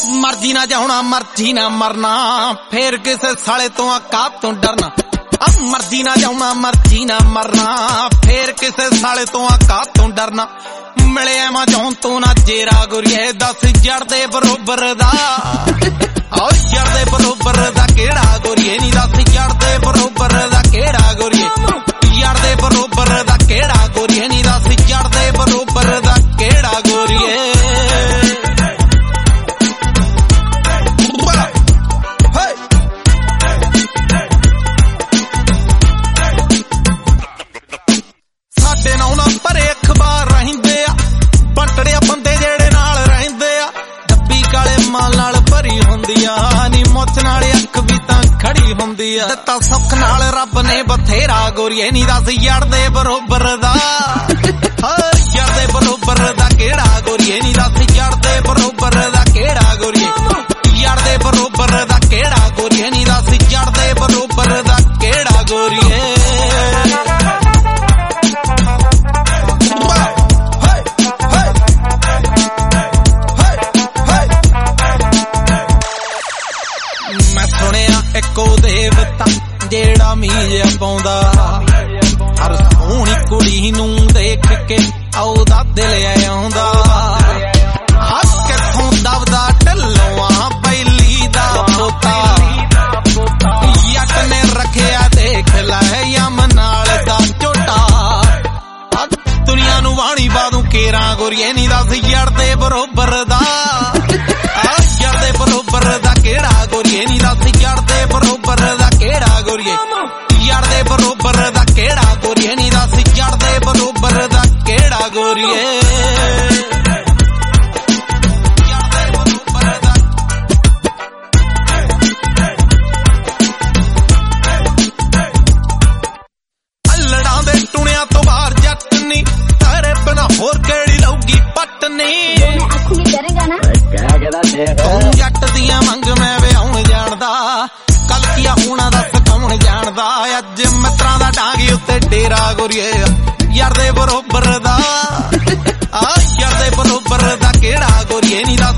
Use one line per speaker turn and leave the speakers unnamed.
मर्जी ना जाना मर्जी ना मरना, फिर किसे साले तो औकात तो डरना। मर्जी ना जाना मर्जी ना मरना, फिर किसे साले तो औकात तो डरना। मिले एमेजॉन तो ना जेरा गुरिए, 10 जड़ दे बरोबर दा। और जड़ दे बरोबर दा केड़ा गुरिए नी, 10 जड़ दे बरोबर दा केड़ा गुरिए। जड़ दे बरोबर दा केड़ा गुरिए नी, 10 जड़ दे बरोबर दा केड़ा गुरिए। ਸਾਡੇ ਨਾਲ ਨਾ ਭਰੇ ਅਖਬਾਰ ਰਹਿੰਦੇ ਆ, ਬੰਟੜਿਆ ਬੰਦੇ ਜਿਹੜੇ ਨਾਲ ਰਹਿੰਦੇ ਆ। ਡੱਬੀ ਕਾਲੇ ਮਾਲ ਨਾਲ ਭਰੀ ਹੁੰਦੀ ਆ, ਨੀ ਮੁੱਛ ਨਾਲ ਅੱਖ ਵੀ ਤਾਂ ਖੜੀ ਹੁੰਦੀ ਆ। ਦਿੱਤਾ ਸੁੱਖ ਨਾਲ ਰੱਬ ਨੇ ਬਥੇਰਾ ਗੋਰੀਏ ਨੀ, 10 ਯਾਰ ਦੇ ਬਰੋਬਰ ਦਾ। ਯਾਰ ਦੇ ਬਰੋਬਰ ਦਾ ਕਿਹੜਾ ਗੋਰੀਏ ਨੀ, 10 ਯਾਰ ਦੇ ਬਰੋਬਰ ਦਾ ਕਿਹੜਾ ਗੋਰੀਏ। ਯਾਰ ਦੇ ਬਰੋਬਰ ਦਾ ਕਿਹੜਾ ਗੋਰੀਏ ਨੀ, 10 ਯਾਰ ਦੇ ਬਰੋਬਰ ਦਾ ਕਿਹੜਾ ਗੋਰੀਏ। ਮੈਂ ਸੁਣਿਆ ਇੱਕੋ ਦੇਵਤਾ ਜਿਹੜਾ ਮੀਂਹ ਪਾਉਂਦਾ, ਹਰ ਸੋਹਣੀ ਕੁੜੀ ਨੂੰ ਦੇਖ ਕੇ ਉਹਦਾ ਦਿਲ ਆਉਂਦਾ। ਹੱਸ ਕਿੱਥੋਂ ਦਬਦਾ ਢੱਲੋਂ ਪਹਿਲੀ ਦਾ ਪੋਤਾ, ਜੱਟ ਨੇ ਰੱਖਿਆ ਦੇਖ ਲੈ ਯਮ ਨਾਲ ਦਾ ਝੋਟਾ। ਦੁਨੀਆ ਨੂੰ ਵਾਣੀ ਬਾਦੂ ਕੇਰਾਂ ਗੋਰੀਏ ਨੀ, 10 ਯਾਰ ਦੇ ਬਰੋਬਰ ਦਾ। ਯਾਰ ਦੇ ਬਰੋਬਰ ਦਾ ਕਿਹੜਾ ਗੋਰੀਏ ਨੀ, 10 ਯਾਰ ਦੇ ਬਰੋਬਰ ਦਾ ਕਿਹੜਾ ਗੋਰੀਏ। ਯਾਰ ਦੇ ਬਰੋਬਰ ਦਾ ਕਿਹੜਾ ਗੋਰੀਏ ਨੀ, 10 ਯਾਰ ਦੇ ਬਰੋਬਰ ਦਾ ਕਿਹੜਾ ਗੋਰੀਏ। ਅਲੜਾਂ ਦੇ ਟੁਣਿਆਂ ਤੋਂ ਬਾਹਰ ਜੱਟ ਨੀ, ਤੇਰੇ ਬਿਨਾ ਹੋਰ ਕਿਹੜੀ ਲਊਗੀ ਪੱਟ ਨੀ। ਤੂੰ ਜੱਟ ਦੀਆਂ ਮੰਗ ਮੈਂ ਵਿਆਹੁਣ ਜਾਣਦਾ, ਕੱਲ ਕੀਆ ਹੋਣਾ ਦੱਸ ਕੌਣ ਜਾਣਦਾ। ਅੱਜ ਮਿੱਤਰਾਂ ਦਾ ਡਾਂਗੀ ਉੱਤੇ ਡੇਰਾ ਗੋਰੀਏ, ਯਾਰ ਦੇ ਬਰੋਬਰ ਦਾ। ਯਾਰ ਦੇ ਬਰੋਬਰ ਦਾ ਕਿਹੜਾ ਗੋਰੀਏ ਨੀ,